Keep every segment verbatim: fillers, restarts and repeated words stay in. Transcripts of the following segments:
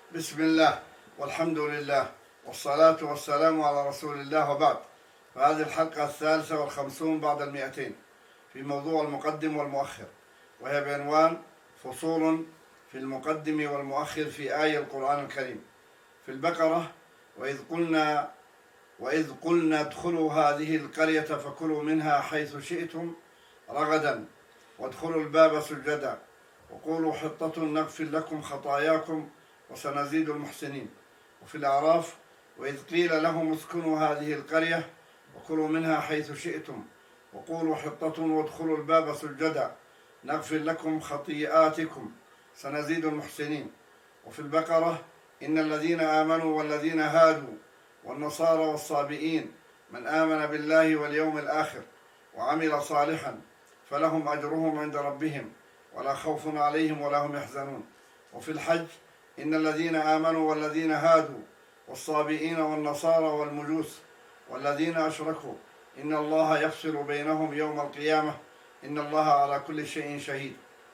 بسم الله والحمد لله والصلاة والسلام على رسول الله، وبعد. فهذه الحلقة الثالثة والخمسون بعد المئتين في موضوع المقدم والمؤخر، وهي بعنوان فصول في المقدم والمؤخر في آية القرآن الكريم في البقرة. وإذ قلنا وإذ قلنا ادخلوا هذه القرية فكلوا منها حيث شئتم رغدا وادخلوا الباب سجدا وقولوا حطة نغفر لكم خطاياكم وسنزيد المحسنين. وفي الأعراف: وإذ قيل لهم اسكنوا هذه القرية وكلوا منها حيث شئتم وقولوا حطة وادخلوا الباب سجدا نغفر لكم خطيئاتكم سنزيد المحسنين. وفي البقرة: إن الذين آمنوا والذين هادوا والنصارى والصابئين من آمن بالله واليوم الآخر وعمل صالحا فلهم أجرهم عند ربهم ولا خوف عليهم ولا هم يحزنون. وفي الحج: إن الذين آمنوا والذين هادوا والصابئين والنصارى والمجوس والذين أشركوا إن الله يفصل بينهم يوم القيامة إن الله على كل شيء شهيد.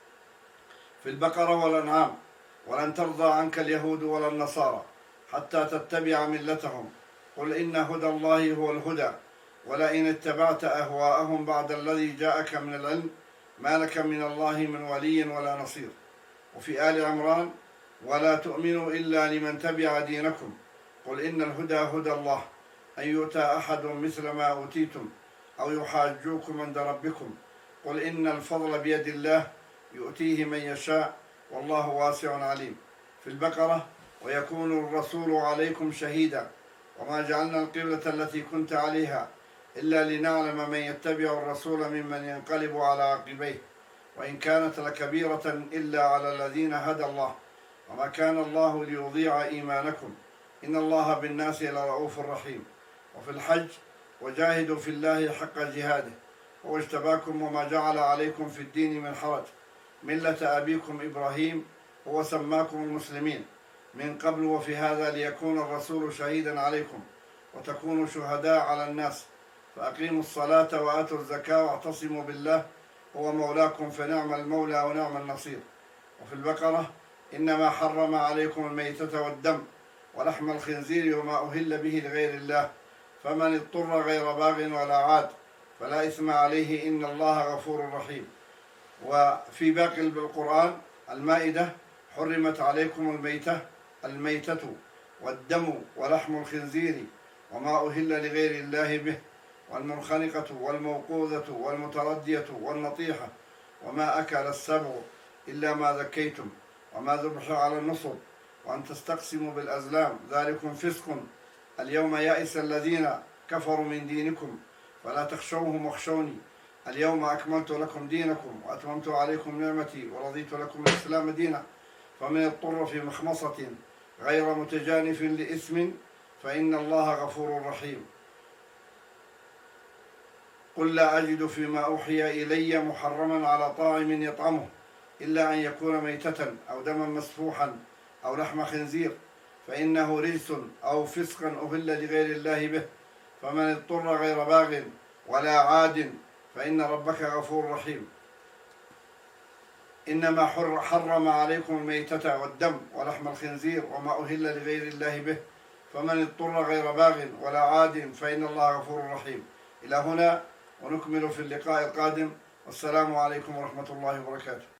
في البقرة والأنعام: ولن ترضى عنك اليهود ولا النصارى حتى تتبع ملتهم قل إن هدى الله هو الهدى ولئن اتبعت أهواءهم بعد الذي جاءك من العلم ما لك من الله من ولي ولا نصير. وفي آل عمران: ولا تؤمنوا إلا لمن تبع دينكم قل إن الهدى هدى الله أن يؤتى أحد مثل ما أوتيتم أو يحاجوكم عند ربكم قل إن الفضل بيد الله يؤتيه من يشاء والله واسع عليم. في البقرة: ويكون الرسول عليكم شهيدا وما جعلنا القبلة التي كنت عليها إلا لنعلم من يتبع الرسول ممن ينقلب على عقبيه وإن كانت لكبيرة إلا على الذين هدى الله وما كان الله ليضيع إيمانكم إن الله بالناس لرؤوف رحيم. وفي الحج: وجاهدوا في الله حق جهاده هو اجتباكم وما جعل عليكم في الدين من حرج ملة أبيكم إبراهيم هو سماكم المسلمين من قبل وفي هذا ليكون الرسول شهيدا عليكم وتكونوا شهداء على الناس فأقيموا الصلاة وآتوا الزكاة واعتصموا بالله هو مولاكم فنعم المولى ونعم النصير. وفي البقرة: إنما حرم عليكم الميتة والدم ولحم الخنزير وما أهل به لغير الله فمن اضطر غير باغ ولا عاد فلا إثم عليه إن الله غفور رحيم. وفي باقي القرآن: المائدة: حرمت عليكم الميتة الميتة والدم ولحم الخنزير وما أهل لغير الله به والمنخنقة والموقوذة والمتردية والنطيحة وما أكل السبع إلا ما ذكيتم وما ذبح على النصب وأن تستقسموا بالأزلام ذلكم فسق اليوم يئس الذين كفروا من دينكم فلا تخشوهم واخشوني اليوم أكملت لكم دينكم وأتممت عليكم نعمتي ورضيت لكم الإسلام دينا فمن اضطر في مخمصة غير متجانف لإثم فإن الله غفور رحيم. قل لا أجد فيما أوحي إلي محرما على طاعم يطعمه إلا أن يكون ميتة أو دما مسفوحا أو لحم خنزير فإنه رجس أو فسقا أهل لغير الله به فمن اضطر غير باغ ولا عاد فإن ربك غفور رحيم. إنما حرم عليكم الميتة والدم ولحم الخنزير وما أهل لغير الله به فمن اضطر غير باغ ولا عاد فإن الله غفور رحيم. إلى هنا ونكمل في اللقاء القادم والسلام عليكم ورحمة الله وبركاته.